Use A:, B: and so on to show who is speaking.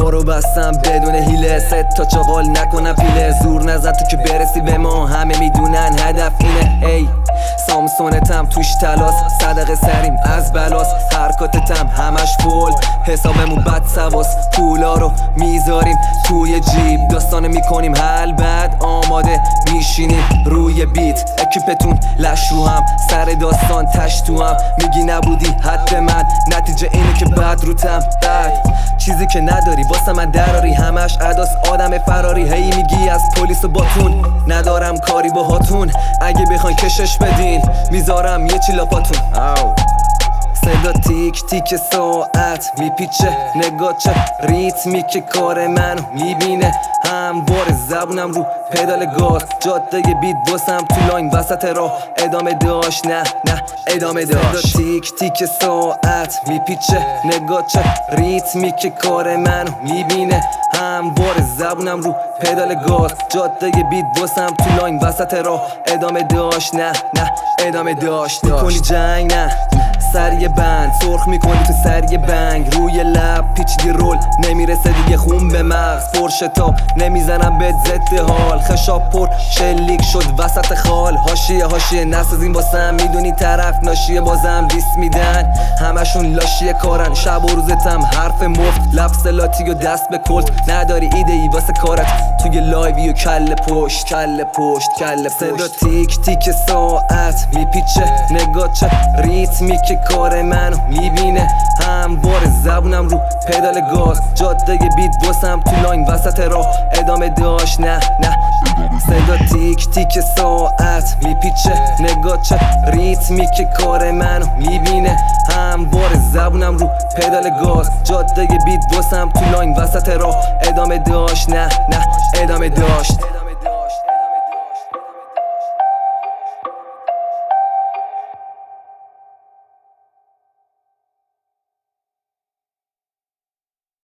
A: رو بستم بدون هیله، 3 تا چاقال نکنم پیله، زور نزن تو که برسی به ما، همه میدونن هدف اینه. ای سامسونتم توش تلاس، صدقه سریم از بلاس، حرکاتتم همش فول، حسابمون بد سواس، پولا رو میذاریم توی جیب، داستانه میکنیم حل بعد آماده میشینیم روی بیت، اکیپتون لش رو هم، سر داستان تش تو هم، میگی نبودی حد من، نتیجه اینه که بعد روتم بعد چیزی که نداری واسه من دراری، همش عداس آدم فراری، هی میگی از پلیس و باتون، ندارم کاری با هاتون، اگه بخواین کشش بدین میذارم یه چی لاپاتون. صدا تیک تیک ساعت میپیچه، نگاه چه ریتمی که کار منو میبینه، هموار زبونم رو پدال گاز، جاده بیت واسم تو لاین وسط راه، ادامه داشت نه ادامه داشت. صدا تیک تیک ساعت میپیچه، نگاه چه ریتمی که کار منو میبینه، هموار زبونم رو پدال گاز، جاده بیت واسم تو لاین وسط راه، ادامه داشت نه ادامه داشت. میکنی جنگ نه سر یه بند، سرخ میکنی تو سر یه بنگ، روی لب پیچیدی رول نمیرسه دیگه خون به مغز، پرشتاب نمیزنم به ضد حال، خشاب پر شلیک شد وسط خال، حاشیه نسازین واسم، میدونی طرف ناشیه بازم دیس میدن، همشون لاشیه کارن، شب و روزتم حرف مفت، لفظ لاتی و دست به کلت، نداری ایده ای واسه کارت، توی لایوی و کله پشت. صدا تیک تیک ساعت میپیچه، نگاه چه ریتمی که کار منو میبینه، هموار زبونم رو پدال گاز، جاده بیت واسم تو لاین وسط راه، ادامه داشت نه صدا تیک تیک ساعت میپیچه، نگاه چه ریتمی که کار منو میبینه، هموار زبونم رو پدال گاز، جاده بیت واسم تو لاین وسط راه، ادامه داشت نه ادامه داشت.